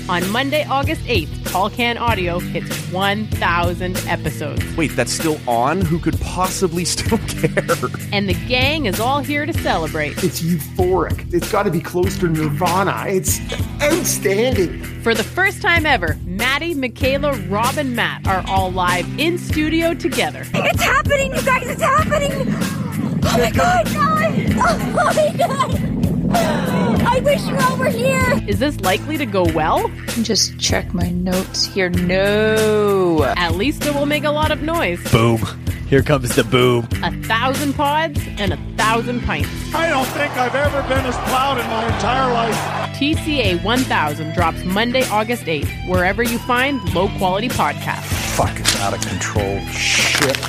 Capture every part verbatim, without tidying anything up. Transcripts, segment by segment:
On Monday, August eighth, Tall Can Audio hits one thousand episodes. Wait, that's still on? Who could possibly still care? And the gang is all here to celebrate. It's euphoric. It's got to be close to Nirvana. It's outstanding. For the first time ever, Maddie, Michaela, Rob, and Matt are all live in studio together. It's happening, you guys! It's happening! Oh my god! Oh my god! I wish you all were here! Is this likely to go well? Just check my notes here. No. At least it will make a lot of noise. Boom. Here comes the boom. A thousand pods and a thousand pints. I don't think I've ever been as proud in my entire life. T C A one thousand drops Monday, August eighth, wherever you find low-quality podcasts. Fucking out of control shit.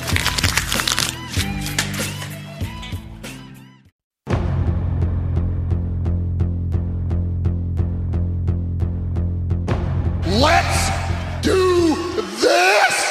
Let's do this!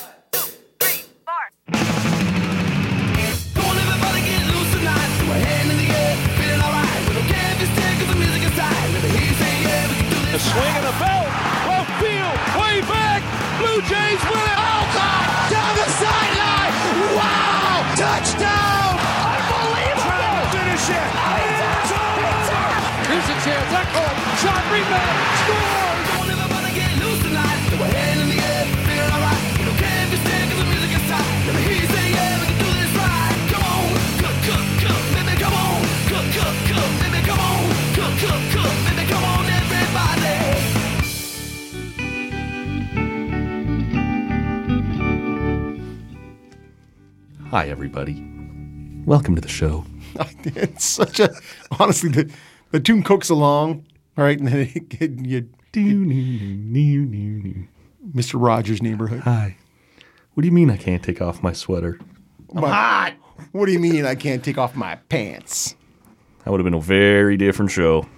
The swing and the belt, left field, way back, Blue Jays win it. Alcott down the sideline, wow, touchdown, unbelievable. Trying to finish it, it's over. Here's a chance, Echo, shot, rebound, scores. Don't ever wanna get loose tonight, throw a hand in the air, feeling alright. We don't care if you stand 'cause the music is tight. Let me hear you say yeah, we can do this right. Come on, cook, cook, cook, baby, come on, cook, cook, cook, baby, come on, cook, cook, cook, baby, come on, everybody. Hi, everybody. Welcome to the show. It's such a... Honestly, the, the tune cooks along, all right, and then it, it, you... Mister Rogers' Neighborhood. Hi. What do you mean I can't take off my sweater? I'm hot! What do you mean I can't take off my pants? That would have been a very different show.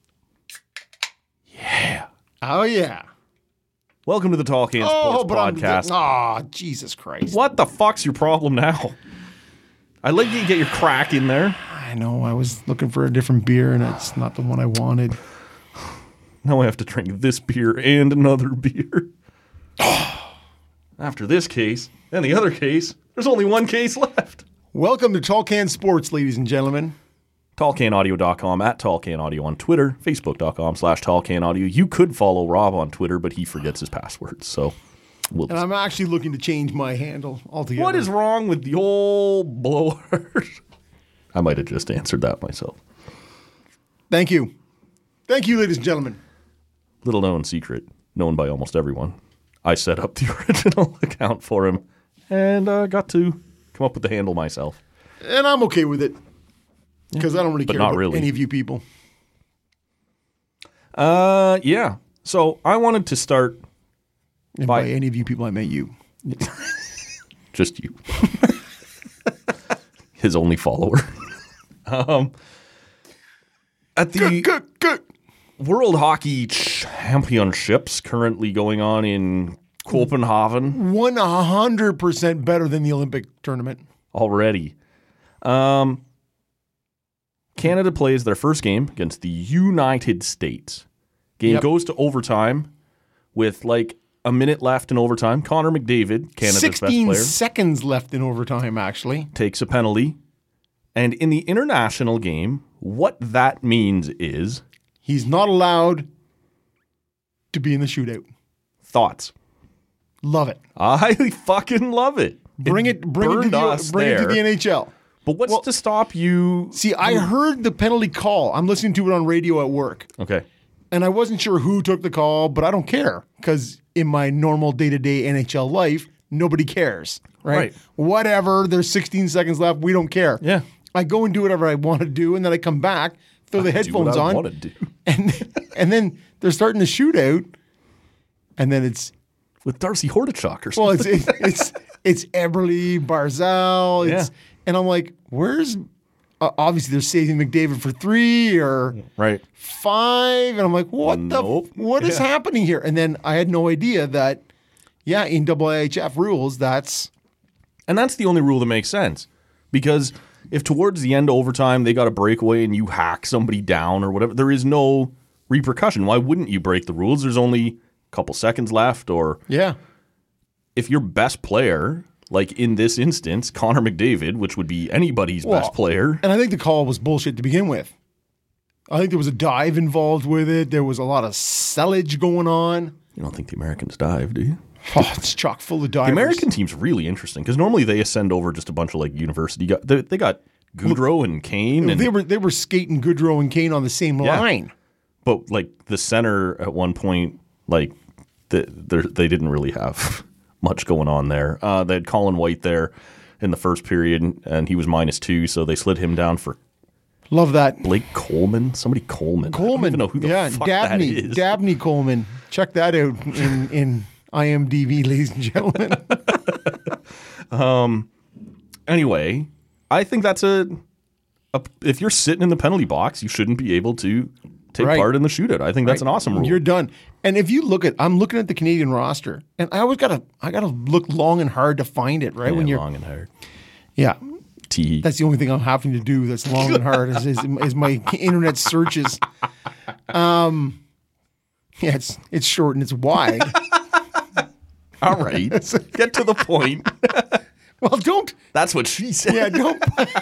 Yeah. Oh, yeah. Welcome to the Tall Can Oh, Sports but Podcast. I'm... Oh, Jesus Christ. What the fuck's your problem now? I like you to get your crack in there. I know. I was looking for a different beer, and it's not the one I wanted. Now I have to drink this beer and another beer. After this case and the other case, there's only one case left. Welcome to Tall Can Sports, ladies and gentlemen. tall can audio dot com, at tall can audio on Twitter, facebook.com slash tallcanaudio. You could follow Rob on Twitter, but he forgets his passwords, so we'll... And I'm actually looking to change my handle altogether. What is wrong with the old blower? I might have just answered that myself. Thank you. Thank you, ladies and gentlemen. Little known secret, known by almost everyone. I set up the original account for him and uh, got to come up with the handle myself. And I'm okay with it. Because I don't really But care not about really. any of you people. Uh, yeah. So I wanted to start And by, by any of you people, I meant you. just you. His only follower. um, at the Good, good, good. World Hockey Championships currently going on in Copenhagen one hundred percent better than the Olympic tournament. already. Um, Canada plays their first game against the United States. Game Yep. goes to overtime with like a minute left in overtime. Connor McDavid, Canada's best sixteen player, seconds left in overtime, actually. takes a penalty. And in the international game, what that means is... He's not allowed to be in the shootout. Thoughts? Love it. I fucking love it. Bring it, bring it to burned the, us bring it to there. the N H L. But what's Well, to stop you... See, I heard the penalty call. I'm listening to it on radio at work. Okay. And I wasn't sure who took the call, but I don't care. Because in my normal day-to-day N H L life, nobody cares. Right? Right. Whatever. There's sixteen seconds left. We don't care. Yeah. I go and do whatever I want to do, and then I come back, throw the I do headphones what I on. wanna do. And, and then they're starting to shoot out. And then it's... With Darcy Hordachuk or something. Well, it's it's it's, it's Eberle, Barzal. It's, Yeah. And I'm like, where's... Uh, obviously, they're saving McDavid for three or right. five. And I'm like, what Nope. the... What is Yeah. happening here? And then I had no idea that, yeah, in W H F rules, that's... And that's the only rule that makes sense. Because if towards the end of overtime they got a breakaway and you hack somebody down or whatever, there is no repercussion. Why wouldn't you break the rules? There's only a couple seconds left, or Yeah. if your best player, like in this instance, Connor McDavid, which would be anybody's Well, best player. And I think the call was bullshit to begin with. I think there was a dive involved with it. There was a lot of sellage going on. You don't think the Americans dive, do you? Oh, it's chock full of divers. The American team's really interesting because normally they send over just a bunch of like university guys. They, they got Goudreau and Kane. And, they were they were skating Goudreau and Kane on the same Yeah. line. But like the center at one point, like the, they didn't really have much going on there. Uh, they had Colin White there in the first period, and he was minus two, so they slid him down for Love that. Blake Coleman. Somebody Coleman. I don't Coleman. even know who the yeah, fuck Dabney. that is. Dabney Coleman. Check that out in, in I M D B, ladies and gentlemen. um. Anyway, I think that's a, a. If you're sitting in the penalty box, you shouldn't be able to take Right. part in the shootout. I think that's an awesome rule. You're done. And if you look at, I'm looking at the Canadian roster, and I always gotta, I gotta look long and hard to find it. Right Yeah, when you're long and hard. yeah. T. That's the only thing I'm having to do that's long and hard is, is, is my internet searches. Um, yeah, it's it's short and it's wide. All right, get to the point. Well, don't. That's what she said. Yeah, don't.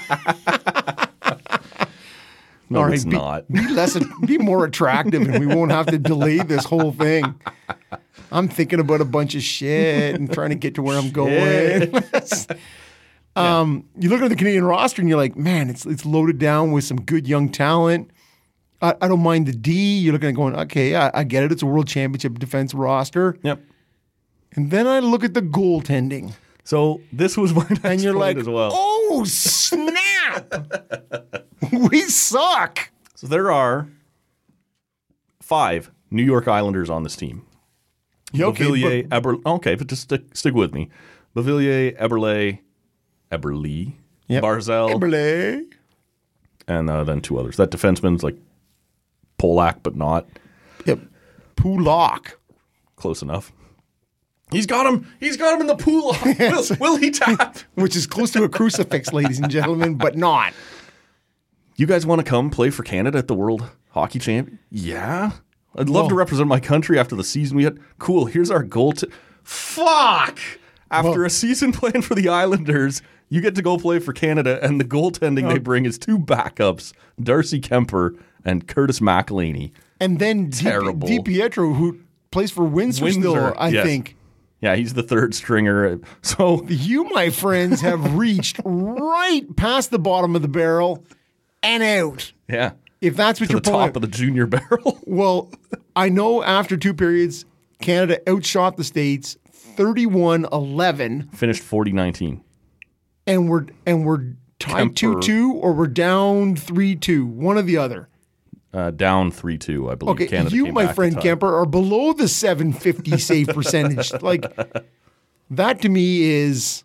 No, All right, it's be, not. Be less, be more attractive, and we won't have to delay this whole thing. I'm thinking about a bunch of shit and trying to get to where I'm going. um, you look at the Canadian roster, and you're like, man, it's it's loaded down with some good young talent. I, I don't mind the D. You're looking at going, okay, I, I get it. It's a World Championship defense roster. Yep. And then I look at the goaltending. So this was my next And you're point like, as well. oh, snap. We suck. So there are five New York Islanders on this team. Yeah, okay, Beauvillier, but- Eber, okay, but just stick, stick with me. Beauvillier, Eberle, Eberle, Yep. Barzell, Eberle. and uh, then two others. That defenseman's like Polak, but not Yep. Pulak. close enough. He's got him. He's got him in the pool. Yes. Will, will he tap? Which is close to a crucifix, ladies and gentlemen, but not. You guys want to come play for Canada at the World Hockey Champion? Yeah. I'd love Well- to represent my country after the season we had. Cool. Here's our goal to. Fuck! After Well- a season plan for the Islanders, you get to go play for Canada, and the goaltending they bring is two backups, Darcy Kemper and Curtis McElhaney. And then Di, Terrible. Di Pietro, who plays for Windsor, still, Windsor, I yes. think. Yeah, he's the third stringer. So You, my friends, have reached right past the bottom of the barrel and out. yeah, If that's what to you're the pulling. top of the junior barrel. Well, I know after two periods, Canada outshot the States thirty-one eleven, Finished forty nineteen. and we're and we're tied Kemper. two two, or we're down three two, one or the other. Uh, down three two, I believe. Okay, Canada you, came my back to friend tie. Kemper, are below the seven fifty save percentage. Like, that to me is,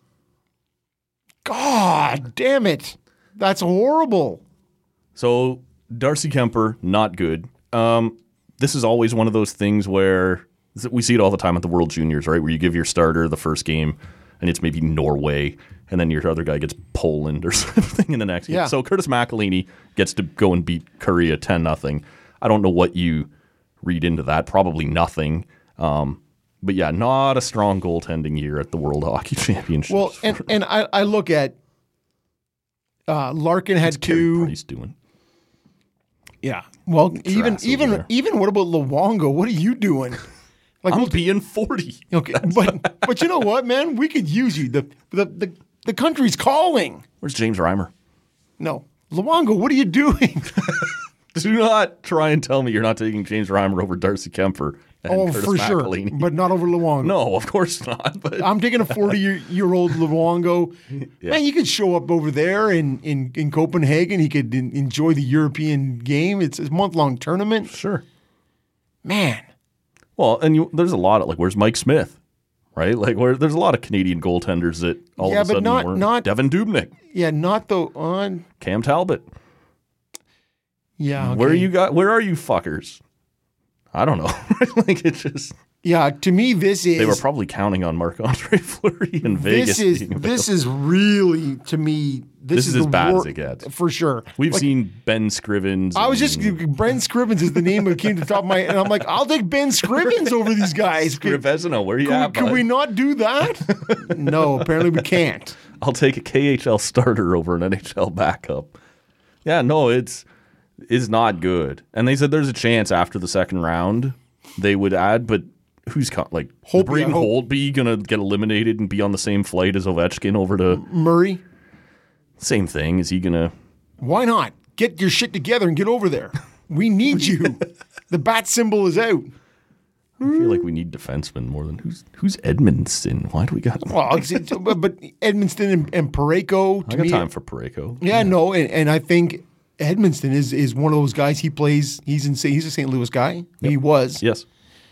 God damn it. That's horrible. So Darcy Kemper, not good. Um, this is always one of those things where we see it all the time at the World Juniors, right? Where you give your starter the first game, and it's maybe Norway, and then your other guy gets Poland or something in the next Yeah. game. So Curtis McElhaney gets to go and beat Korea ten nothing. I don't know what you read into that. Probably nothing. Um, but yeah, not a strong goaltending year at the World Hockey Championships. Well, and, and I, I look at uh, Larkin had Carey two. Price doing. Yeah. Well, even ass over even there. even what about Luongo? What are you doing? Like, I'm we'll- being forty. okay, but but you know what, man? We could use you. The the the, the country's calling. Where's James Reimer? No, Luongo, what are you doing? Do not try and tell me you're not taking James Reimer over Darcy Kemper and Oh, Curtis for sure, McElhaney. but not over Luongo. No, of course not. But I'm taking a forty-year-old Luongo. Yeah. Man, you could show up over there in, in, in Copenhagen. He could en- enjoy the European game. It's a month-long tournament. sure. Man. Well, and you, there's a lot of like, where's Mike Smith? Right? Like, where there's a lot of Canadian goaltenders that all Yeah, of a but sudden not- weren't. not- Devin Dubnyk, Yeah, not the on. Cam Talbot. Yeah. Where okay. you got? Where are you fuckers? I don't know. Like it's just Yeah, to me, this is they were probably counting on Marc-Andre Fleury in Vegas. this is being this available. is really to me this, This is as the bad wor- as it gets. for sure. We've Like, seen Ben Scrivens. I was just and Brent Scrivens is the name that came to the top of my, and I'm like, I'll take Ben Scrivens over these guys. Can, Scrivezino, where you can, at, can bud? we not do that? No, apparently we can't. I'll take a K H L starter over an N H L backup. Yeah, no, it's it's not good. And they said there's a chance after the second round they would add, but who's co- like Holtby, Braden I hope- Holtby gonna get eliminated and be on the same flight as Ovechkin over to Murray, same thing? Is he gonna? why not get your shit together and get over there? We need you. The bat symbol is out. I feel like we need defensemen more than who's who's Edmondson. Why do we got? Well, it's- but, but Edmonston and, and Parayko. I To got me, time for Parayko. yeah, no, and, and I think Edmonston is is one of those guys. He plays. He's in. He's a Saint Louis guy. He was Yes.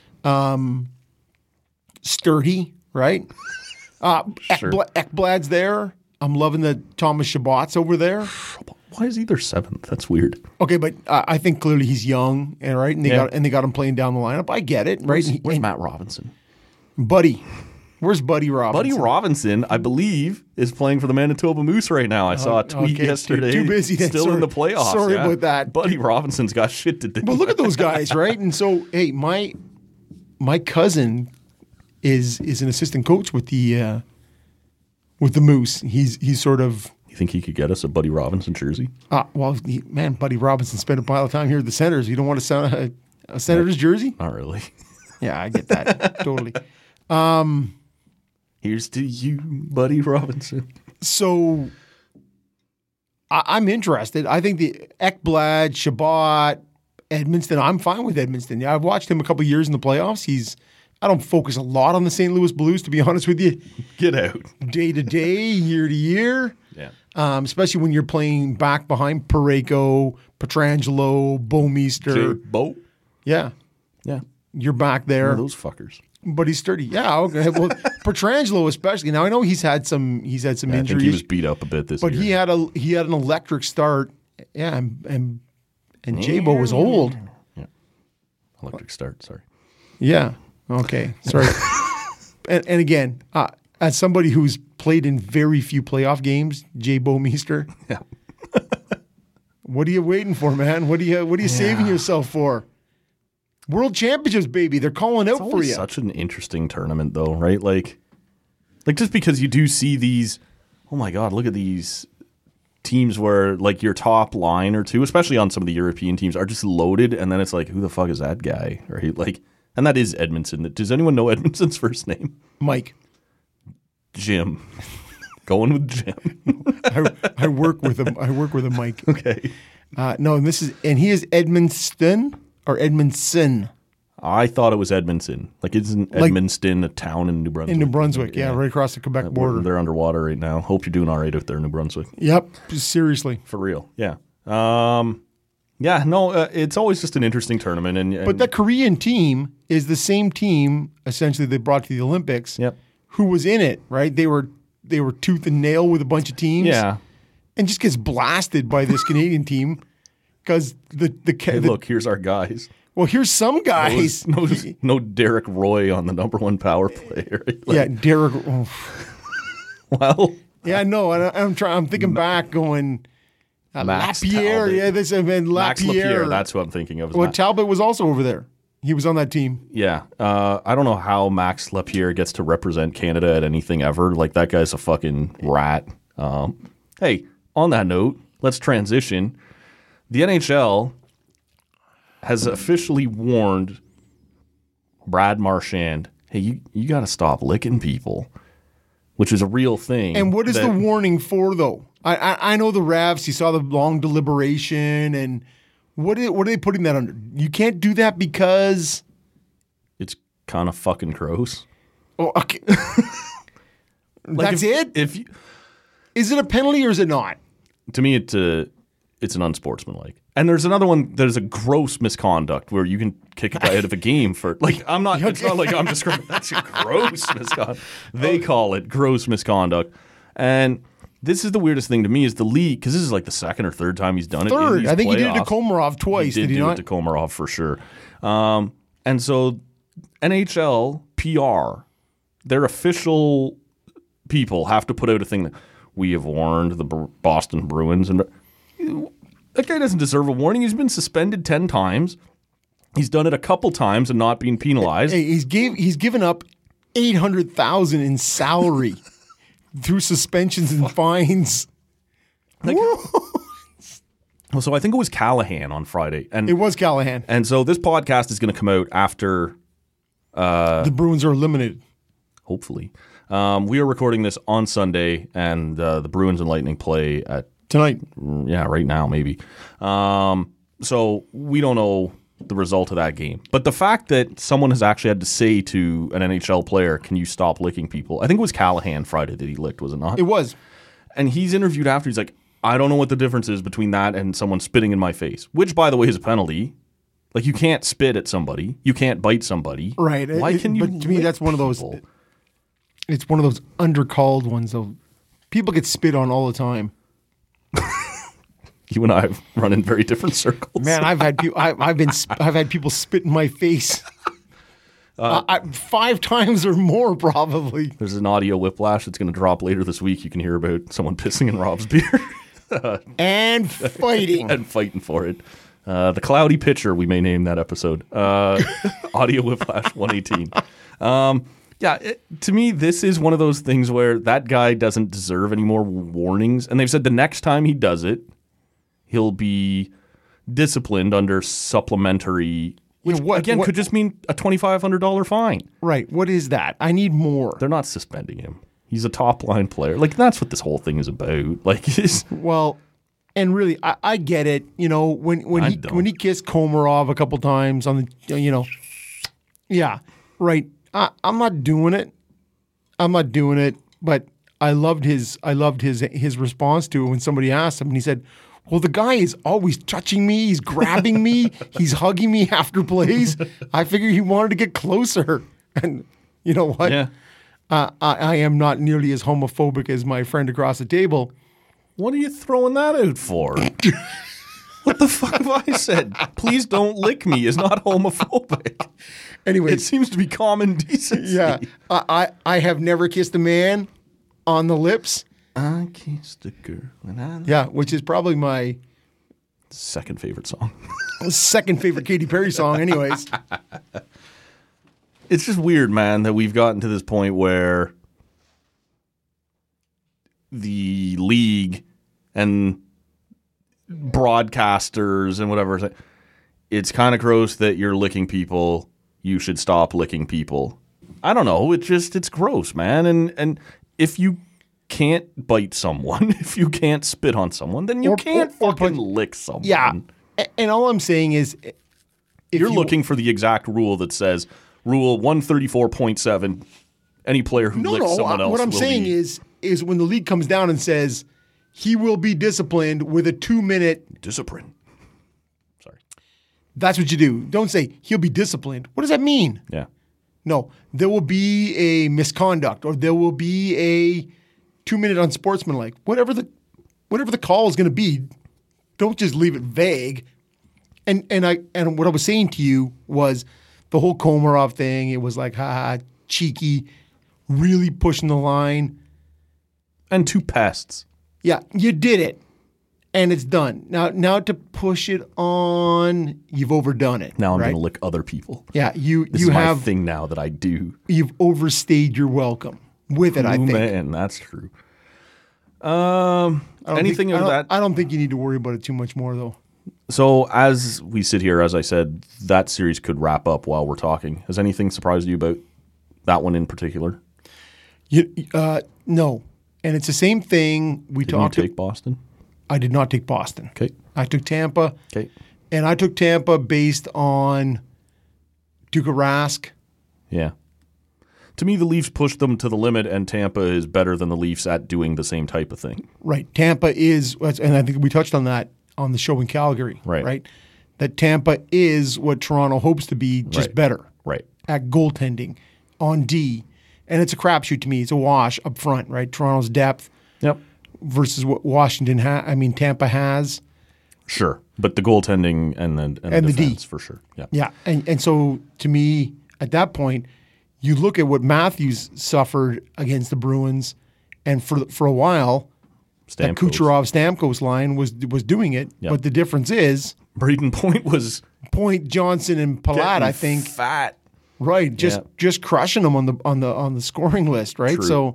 sturdy, right? Uh, Sure. Ekbla- Ekblad's there. I'm loving the Thomas Shabbat's over there. Why is he their seventh? That's weird. Okay, but uh, I think clearly he's young, and right, and they Yeah. got and they got him playing down the lineup. I get it, right? Where's, And- where's and Matt Robinson? Buddy, where's Buddy Robinson? Buddy Robinson, I believe, is playing for the Manitoba Moose right now. I saw a tweet okay, too- yesterday. too busy then. Still Sorry- in the playoffs. sorry yeah. about that. Buddy Robinson's got shit to do. But look at those guys, right? And so, hey, my my cousin is is an assistant coach with the uh, with the Moose. He's he's sort of You think he could get us a Buddy Robinson jersey? uh, well, he, man, Buddy Robinson spent a pile of time here at the Senators. You don't want to sound a, a Senators jersey? Not really. Yeah, I get that totally. Here's to you, Buddy Robinson. So I, I'm interested. I think the Ekblad, Shabbat, Edmonston. I'm fine with Edmonston. Yeah, I've watched him a couple years in the playoffs. He's I don't focus a lot on the Saint Louis Blues, to be honest with you, Get out. day to day, year to year. Yeah. Um, especially when you're playing back behind Parayko, Petrangelo, Jay Bowmeister. Bo. Yeah, Yeah. you're back One there, of those fuckers. but he's sturdy. Yeah, okay. Well, Petrangelo especially. Now I know he's had some. He's had some Yeah, I think injuries. he was beat up a bit this But year. he had a he had an electric start. Yeah, and and, and J-Bo was old. Electric start, sorry. Yeah. Okay. Sorry. and, and again, uh, as somebody who's played in very few playoff games, J-Bo Meester, Yeah. what are you waiting for, man? What are you what are you saving yourself for? World Championships, baby. They're calling out It's for always you. such an interesting tournament, though, right? Like, like just because you do see these, oh my God, look at these teams where like your top line or two, especially on some of the European teams, are just loaded, and then it's like, who the fuck is that guy, right? Like, and that is Edmondson. Does anyone know Edmondson's first name? Mike, Jim. Going with Jim. I, I work with a I work with a Mike. Okay. Uh, no, and this is and he is Edmundston or Edmondson I thought it was Edmondson. Like, isn't Like- Edmundston a town in New Brunswick? in New Brunswick. Yeah, right across the Quebec We're- border. They're underwater right now. Hope you're doing all right out there in New Brunswick. Yep, seriously. For real. Yeah. Um, yeah, no, uh, it's always just an interesting tournament. And, and But that Korean team is the same team essentially they brought to the Olympics. Yep. Who was in it? Right? They were they were tooth and nail with a bunch of teams. Yeah. and just gets blasted by this Canadian team because the the, ca- Hey, the look, here's our guys. well, here's some guys. No, no, no Derek Roy on the number one power play. Right? Like, yeah, Derek. Oh, Well, yeah, no, I, I'm trying. I'm thinking back, going uh, Max Lapierre. Talbot. Yeah, this I mean Max Lapierre. Lapierre, that's who I'm thinking of. is Well, Max- Talbot was also over there. He was on that team. yeah. Uh, I don't know how Max Lapierre gets to represent Canada at anything ever. Like, that guy's a fucking rat. Um, hey, on that note, let's transition. The N H L has officially warned Brad Marchand, hey, you, you got to stop licking people, which is a real thing. And what is that- the warning for, though? I, I I know the refs. You saw the long deliberation, and what are, what are they putting that under? You can't do that because. It's kind of fucking gross. Oh, okay. Like, That's if- it. If you, Is it a penalty or is it not? to me, it's a, it's an unsportsmanlike. And there's another one. There's a gross misconduct where you can kick a guy out of a game for like. I'm not. It's not like I'm describing. That's a gross misconduct. They call it gross misconduct. And this is the weirdest thing to me is the league, because this is like the second or third time he's done it. in Third. these I think he did it to playoffs. Komarov twice. He did, Did, he do not? it to Komarov for sure. Um, and so N H L P R, their official people have to put out a thing that we have warned the B- Boston Bruins, and that guy doesn't deserve a warning. He's been suspended ten times. He's done it a couple times and not being penalized. Hey, he's gave he's given up eight hundred thousand in salary through suspensions and fines. Like, well, so I think it was Callahan on Friday, and It was Callahan. and so this podcast is going to come out after, the Bruins are eliminated. hopefully. Um, we are recording this on Sunday, and uh, the Bruins and Lightning play at Tonight. yeah right now maybe. Um, so we don't know the result of that game, but the fact that someone has actually had to say to an N H L player, "Can you stop licking people?" I think it was Callahan Friday that he licked, was it not? It was. And he's interviewed after. He's like, I don't know what the difference is between that and someone spitting in my face, which, by the way, is a penalty. Like, you can't spit at somebody. You can't bite somebody. Right. Why It- can you But to me, lick that's one of those. people? It's one of those undercalled ones. Though people get spit on all the time. You and I have run in very different circles. Man, I've had people. I, I've been. sp- I've had people spit in my face. Uh, I, five times or more, probably. There's an audio whiplash that's going to drop later this week. You can hear about someone pissing in Rob's beer And fighting. and fighting for it. Uh, the Cloudy Pitcher, we may name that episode. Uh, audio whiplash one eighteen. Um, yeah, it, to me, this is one of those things where that guy doesn't deserve any more warnings. And they've said the next time he does it, he'll be disciplined under supplementary, which You know, what- again what- could just mean a twenty-five hundred dollars fine. Right. What is that? I need more. They're not suspending him. He's a top line player. Like, that's what this whole thing is about. Like, it's, Well, and really, I, I get it. You know, when when I he don't. when he kissed Komarov a couple times on the, you know, yeah, right. I, I'm not doing it. I'm not doing it. But I loved his I loved his his response to it when somebody asked him, and he said, "Well, the guy is always touching me. He's grabbing me. He's hugging me after plays. I figured he wanted to get closer." And you know what? yeah. Uh, I, I am not nearly as homophobic as my friend across the table. What are you throwing that out for? What the fuck have I said? Please don't lick me is not homophobic. Anyway, It seems to be common decency. yeah, I, I I have never kissed a man on the lips. I kissed a girl and I Yeah, which is probably my second favorite song. second favorite Katy Perry song. Anyways, It's just weird, man, that we've gotten to this point where the league and broadcasters and whatever, say, it's kind of gross that you're licking people. You should stop licking people. I don't know. It's just, it's gross, man. And and if you can't bite someone, if you can't spit on someone, then you Or- can't or- or fucking put- lick someone. yeah, A- and all I'm saying is, if You're you- looking for the exact rule that says Rule one thirty-four point seven. Any player who No, licks no. someone uh, else what I'm will saying be is, is when the league comes down and says he will be disciplined with a two minute. discipline. Sorry. That's what you do. Don't say he'll be disciplined. What does that mean? Yeah. No, there will be a misconduct, or there will be a two minute unsportsmanlike. Whatever the whatever the call is going to be, don't just leave it vague. And and I and what I was saying to you was the whole Komarov thing. It was like, ha ha, cheeky, really pushing the line. And two pests. Yeah, you did it, and it's done. Now now to push it on, you've overdone it. Now I'm right? going to lick other people. Yeah, you This you is have my thing now that I do. you've overstayed your welcome with it. I Ooh, think. man, that's true. Um, I don't anything think, of I don't, that? I don't think you need to worry about it too much more, though. So as we sit here, as I said, that series could wrap up while we're talking. Has anything surprised you about that one in particular? You, uh, no, and it's the same thing we Did you talked. take Boston? I did not take Boston. Okay. I took Tampa, Okay. and I took Tampa based on Tuukka Rask. Yeah. To me, the Leafs pushed them to the limit, and Tampa is better than the Leafs at doing the same type of thing. Right, Tampa is, and I think we touched on that on the show in Calgary. Right. right, that Tampa is what Toronto hopes to be, just Right. better Right. at goaltending on D, and it's a crapshoot to me. It's a wash up front, right? Toronto's depth Yep. versus what Washington ha I mean, Tampa has. Sure. But the goaltending and the, and And the the D. defense, for sure. Yeah. Yeah, and and so to me, at that point, you look at what Matthews suffered against the Bruins, and for for a while, that Kucherov-Stamkos line was was doing it. Yep. But the difference is Braden Point was Point, Johnson, and Palat, I think. fat. Right, just Yeah. just crushing them on the on the on the scoring list, right? True. So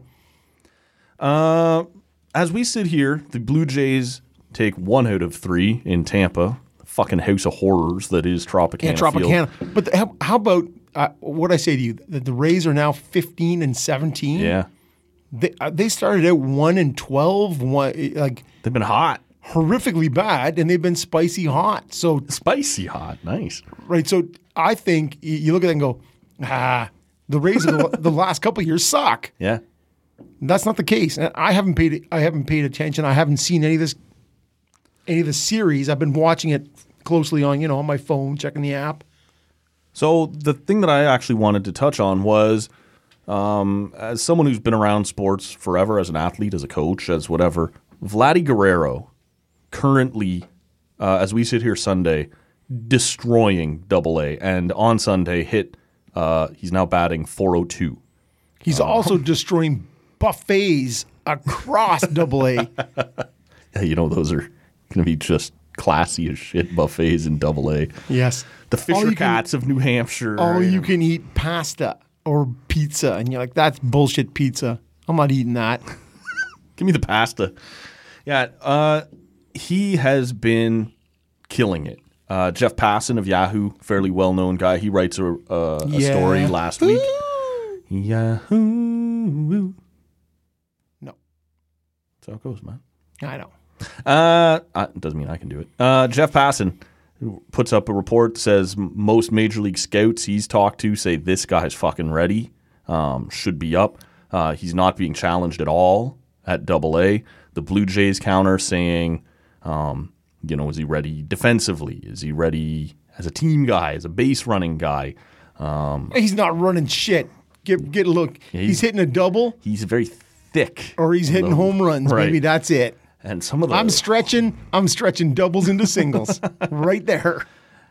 Uh, as we sit here, the Blue Jays take one out of three in Tampa. Fucking house of horrors that is Tropicana yeah, Field. Tropicana. But the, how, how about uh, what I say to you? That the Rays are now fifteen and seventeen. Yeah, They uh, they started out one and twelve, one, like they've been hot, horrifically bad, and they've been spicy hot. So spicy hot, nice. right, so I think y- you look at it and go, ah, the Rays of the, the last couple of years suck. Yeah, That's not the case. And I haven't paid I haven't paid attention. I haven't seen any of this any of the series. I've been watching it closely on, you know, on my phone, checking the app. So the thing that I actually wanted to touch on was, um, as someone who's been around sports forever, as an athlete, as a coach, as whatever, Vladdy Guerrero currently, uh, as we sit here Sunday, destroying Double A, and on Sunday hit. Uh, he's now batting four oh two. He's also destroying buffets across Double A. Yeah, you know those are going to be just classy as shit buffets in Double A. Yes, The All Fisher you can- Cats of New Hampshire. all you can eat pasta or pizza, and you're like, that's bullshit pizza. I'm not eating that. Give me the pasta. Yeah, uh, he has been killing it. Uh, Jeff Passan of Yahoo, fairly well-known guy. He writes a, uh, a Yeah. story last week. Yahoo. No, That's how it goes, man. I know. Uh, uh, doesn't mean I can do it. Uh, Jeff Passan puts up a report that says most major league scouts he's talked to say this guy's fucking ready, um, should be up. Uh, he's not being challenged at all at Double A. The Blue Jays counter saying, um, you know, is he ready defensively? Is he ready as a team guy, as a base running guy? He's not running shit. Get get a look. he's- he's hitting a double, He's very thick. or he's hitting Low. home runs. Right. Maybe that's it. And some of the I'm stretching. I'm stretching doubles into singles right there.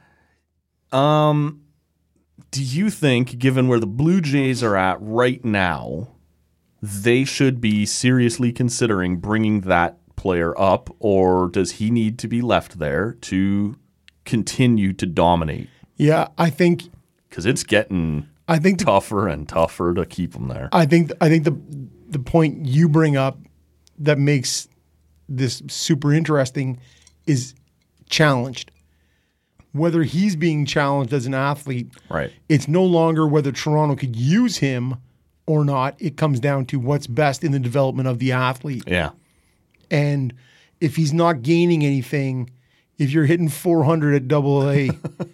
Um, do you think, given where the Blue Jays are at right now, they should be seriously considering bringing that player up, or does he need to be left there to continue to dominate? Yeah, I think. Because it's getting I think. The, tougher and tougher to keep him there. I think. I think the the point you bring up that makes this super interesting is challenged. Whether he's being challenged as an athlete, Right. it's no longer whether Toronto could use him or not. It comes down to what's best in the development of the athlete. Yeah. And if he's not gaining anything, if you're hitting four hundred at Double A,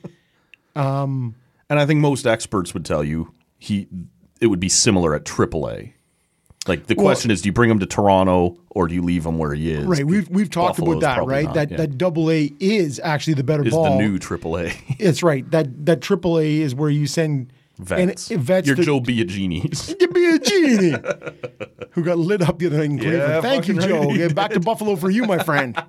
And I think most experts would tell you he it would be similar at Triple A. Like the Well- question is, do you bring him to Toronto or do you leave him where he is? right? We've we've talked Buffalo's about that, probably right? not, that yeah. that Double A is actually the better is ball. the new Triple A. It's right. That that Triple A is where you send Vets. And, vets Your to, Joe Biagini's. Give me a genie who got lit up the other night in Cleveland. Yeah, Thank you, fucking Joe. right. Yeah, back to Buffalo for you, my friend.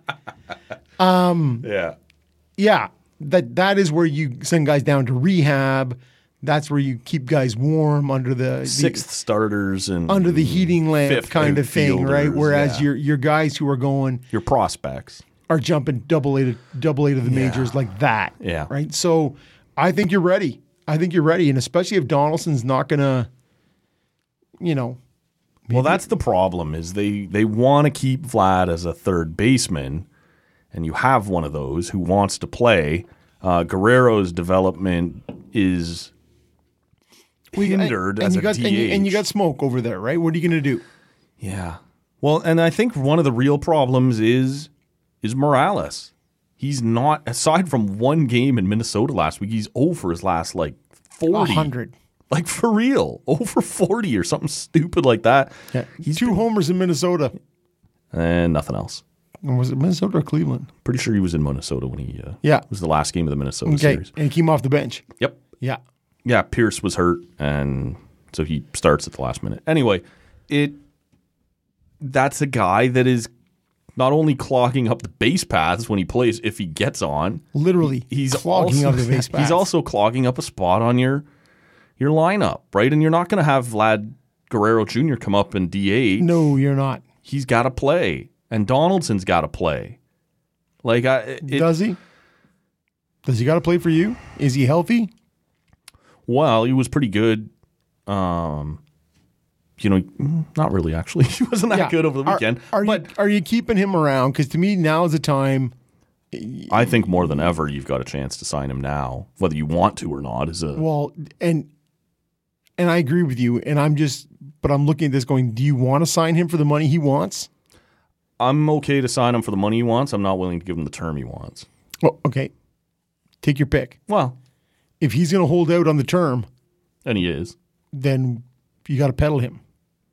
Yeah. Yeah, that that is where you send guys down to rehab. That's where you keep guys warm under the, the Sixth starters and under the heating lamp fifth kind of thing, right? outfielders, Whereas yeah. your your guys who are going your prospects. are jumping double A to double A to the majors like that. Yeah. Right. So I think you're ready. I think you're ready, and especially if Donaldson's not gonna, you know, Well, that's the problem is they they want to keep Vlad as a third baseman, and you have one of those who wants to play. Uh, Guerrero's development is hindered and as you a got, D H. and you, and you got Smoke over there, right? What are you gonna do? Yeah. Well, and I think one of the real problems is is Morales. He's not, aside from one game in Minnesota last week, he's over his last like forty. A hundred. Like for real. Over forty or something stupid like that. Yeah. He's Two homers in Minnesota. and nothing else. And was it Minnesota or Cleveland? Pretty sure he was in Minnesota when he uh, Yeah. it was the last game of the Minnesota Okay. series. And he came off the bench. Yep. Yeah. Yeah, Pierce was hurt, and so he starts at the last minute. Anyway, it that's a guy that is not only clogging up the base paths when he plays, if he gets on, Literally. he's clogging also, up the base paths. He's also clogging up a spot on your your lineup, right? And you're not going to have Vlad Guerrero Junior come up and D H. No, you're not. He's got to play. and Donaldson's got to play. Like, I, it, Does he? Does he got to play for you? Is he healthy? Well, he was pretty good. Um, you know, not really, actually. He wasn't that Yeah. good over the Are- weekend. Are, but you, are you keeping him around? Because to me, now is the time. I think more than ever, you've got a chance to sign him now. Whether you want to or not is a... Well, and and I agree with you. And I'm just, but I'm looking at this going, do you want to sign him for the money he wants? I'm okay to sign him for the money he wants. I'm not willing to give him the term he wants. Well, okay. Take your pick. Well, If he's going to hold out on the term, and he is. then you got to pedal him.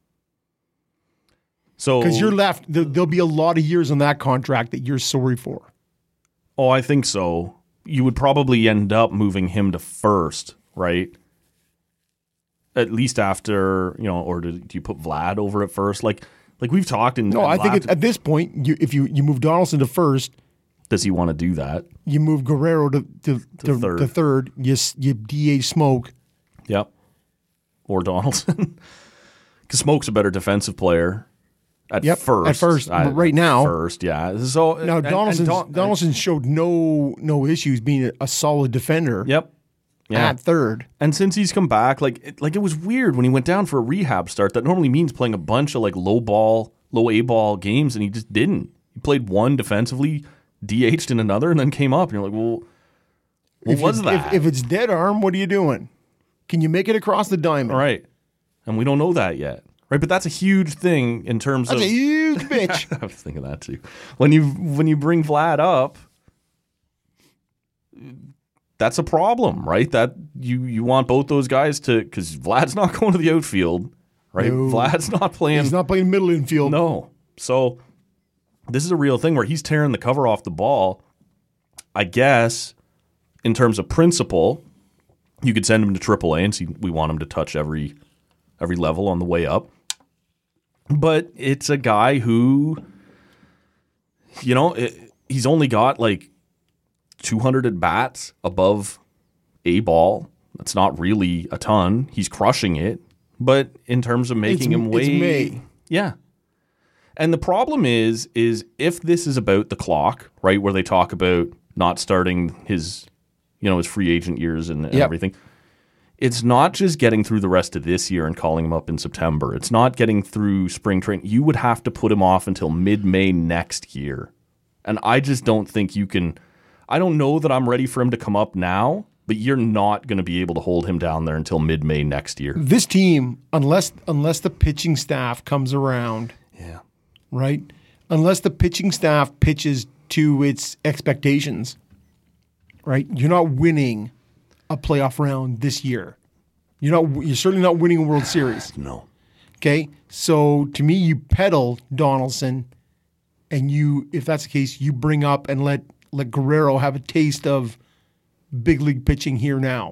So Because you're left, there, there'll be a lot of years on that contract that you're sorry for. Oh, I think so. You would probably end up moving him to first, right? At least after, you know, or do, do you put Vlad over at first? Like, like we've talked. And No, I think Vlad- at, at this point, you, if you, you move Donaldson to first, does he want to do that? you move Guerrero to, to, to, third. to third, you, s- you D H Smoke. Yep. Or Donaldson, because Smoke's a better defensive player. At Yep, first, at first, I- but right now- first, yeah. So Now, and- and Donaldson Don- Donaldson showed no no issues being a, a solid defender Yep. Yeah. at third. And since he's come back, like it, like it was weird when he went down for a rehab start. That normally means playing a bunch of like low ball, low A ball games, and he just didn't. He played one defensively, D H'd in another, and then came up. And you're like, well, what If was you- that? If, if it's dead arm, what are you doing? Can you make it across the diamond? All right, and we don't know that yet, right? But that's a huge thing in terms That's of. a huge bitch. I was thinking that too. When you when you bring Vlad up, that's a problem, right? That you you want both those guys to, because Vlad's not going to the outfield, right? No. Vlad's not playing. He's not playing middle infield. No. So this is a real thing where he's tearing the cover off the ball. I guess in terms of principle, you could send him to triple A and see we want him to touch every every level on the way up. But it's a guy who, you know, it, he's only got like two hundred at bats above A ball. That's not really a ton. He's crushing it. But in terms of making It's- him wait, it's May. yeah. And the problem is, is if this is about the clock, right, where they talk about not starting his, you know, his free agent years and, and Yep. everything, it's not just getting through the rest of this year and calling him up in September. It's not getting through spring training. You would have to put him off until mid-May next year. And I just don't think you can. I don't know that I'm ready for him to come up now, but you're not going to be able to hold him down there until mid-May next year. This team, unless unless the pitching staff comes around, Yeah. right? Unless the pitching staff pitches to its expectations, right? You're not winning a playoff round this year. You're not. You're certainly not winning a World Series. No. Okay, so to me, you pedal Donaldson, and you, if that's the case, you bring up and let let Guerrero have a taste of big league pitching here now.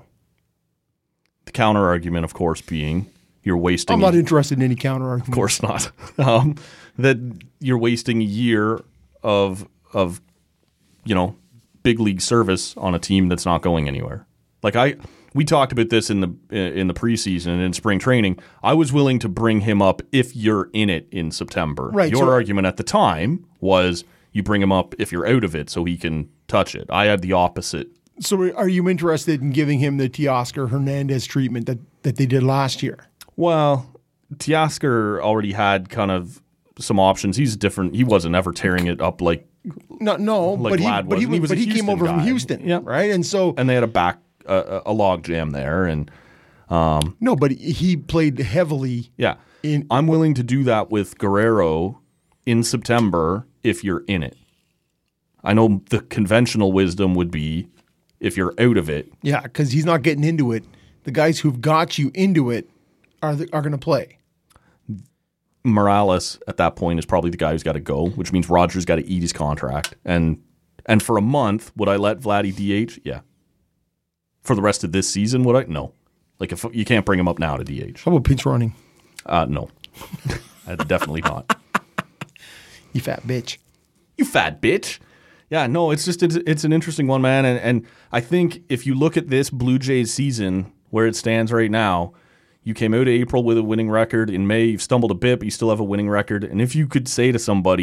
The counter argument, of course, being you're wasting. I'm not interested in any counter argument. Of course not. Um, that you're wasting a year of of you know big league service on a team that's not going anywhere. Like I, we talked about this in the in the preseason and in spring training. I was willing to bring him up if you're in it in September. Right, Your so- argument at the time was you bring him up if you're out of it so he can touch it. I had the opposite. So, are you interested in giving him the Teoscar Hernandez treatment that, that they did last year? Well, Teoscar already had kind of some options. He's different. He wasn't ever tearing it up like, No, no, Like but he, Vlad but he, was. He was but a he came Houston over from guy. Houston, Yeah. right? And so, and they had a back uh, a log jam there, and no, but he played heavily. yeah, In- I'm willing to do that with Guerrero in September if you're in it. I know the conventional wisdom would be if you're out of it. Yeah, because he's not getting into it. The guys who've got you into it are the, are going to play. Morales at that point is probably the guy who's got to go, which means Rogers got to eat his contract. And and for a month, would I let Vladdy D H? Yeah. For the rest of this season, would I? No. Like if you can't bring him up now to D H. How about pinch running? Uh, no. Uh, definitely not. You fat bitch. You fat bitch. Yeah, no, it's just it's, it's an interesting one, man. And and I think if you look at this Blue Jays season where it stands right now, you came out of April with a winning record. In May, you've stumbled a bit, but you still have a winning record. And if you could say to somebody,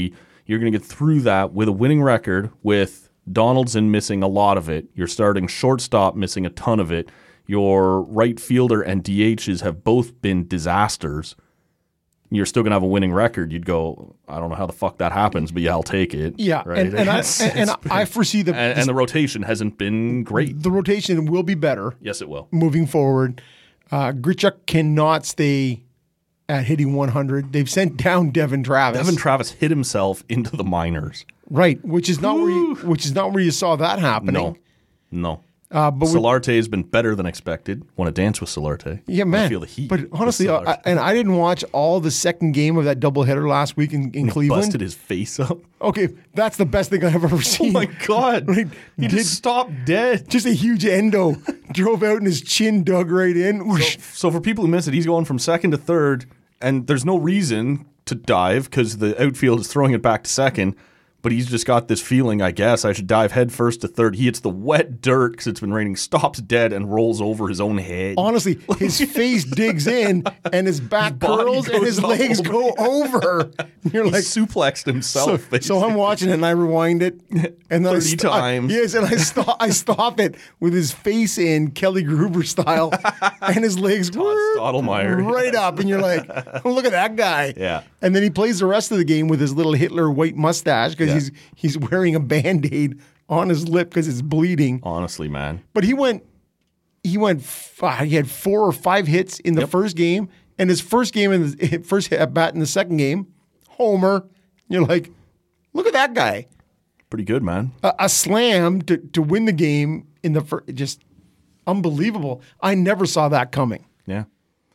You're going to get through that with a winning record, with Donaldson missing a lot of it. Your starting shortstop missing a ton of it. Your right fielder and D Hs have both been disasters. You're still going to have a winning record. You'd go, I don't know how the fuck that happens, but yeah, I'll take it. Yeah, right? and, and, I, It's- and, and it's been- I foresee the and, and the rotation hasn't been great. the rotation will be better Yes, it will. moving forward. Uh, Grichuk cannot stay at hitting one hundred. They've sent down Devin Travis. Devin Travis hit himself into the minors. right, which is not where you, which is not where you saw that happening. No, no. Uh, but we- Solarte has been better than expected. Want to dance with Solarte? Yeah, Wanna man. feel the heat. But with honestly, I, Solarte. and I didn't watch all the second game of that doubleheader last week in, in He Cleveland. busted his face up. Okay, that's the best thing I've ever Oh seen. my god! Right, He did- just stopped dead. just a huge endo drove out and his chin dug right in. Whoosh. So for people who miss it, he's going from second to third, and there's no reason to dive because the outfield is throwing it back to second. But he's just got this feeling, I guess, I should dive head first to third. He hits the wet dirt because it's been raining, stops dead, and rolls over his own head. Honestly, his face digs in and his back body curls and goes his all legs over. go over. You're He like, suplexed so, himself. so I'm watching it and I rewind it, and then I thirty sto- times. I, yes, and I stop. I stop it with his face in Kelly Gruber style, and his legs Stottlemyre. right up, and you're like, look at that guy. Yeah. And then he plays the rest of the game with his little Hitler white mustache because Yeah. he's he's wearing a Band-Aid on his lip because it's bleeding. Honestly, man. But he went, he went, f- uh, he had four or five hits in the Yep. first game, and his first game in the first at bat in the second game, homer. You're like, look at that guy, Pretty good, man. a, a slam to to win the game in the first, just unbelievable. I never saw that coming. Yeah.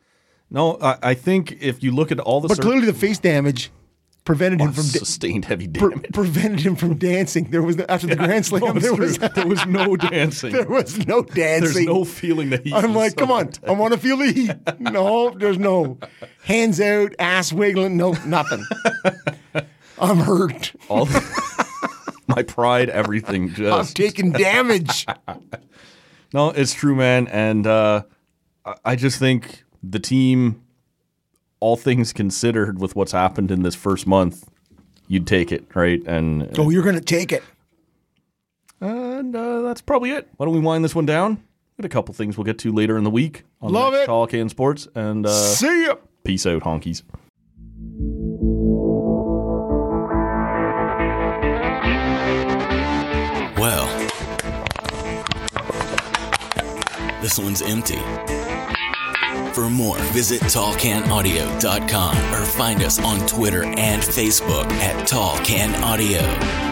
No, I, I think if you look at all the But cir- clearly, the face damage prevented him from da- sustained heavy pre- damage. prevented him from dancing. There was after the grand slam, No, it's there true. was there was no dancing. there was no dancing. There's no feeling the heat. I'm like, So come on, I want to feel the heat. No, there's no hands out, ass wiggling, no, nothing. I'm hurt. All my pride, everything. I'm Just taking damage. no, it's true, man. And uh, I- I just think the team, all things considered, with what's happened in this first month, you'd take it, right? And Oh, you're gonna take it. and uh, that's probably it. Why don't we wind this one down? Got a couple things we'll get to later in the week. On Love the it. Tall Can Sports, and uh, See ya. peace out, honkies. Well, this one's empty. For more, visit tall can audio dot com or find us on Twitter and Facebook at Tall Can Audio.